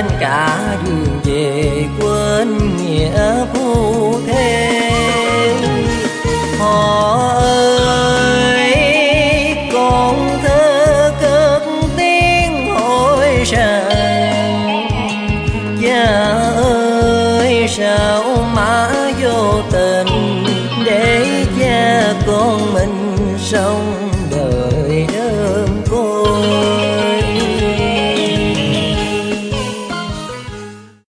quên cả đường về, quên nghĩa phu thê. Họ ơi con thơ cất tiếng hỏi rằng, cha ơi sao má vô tình để cha con mình sống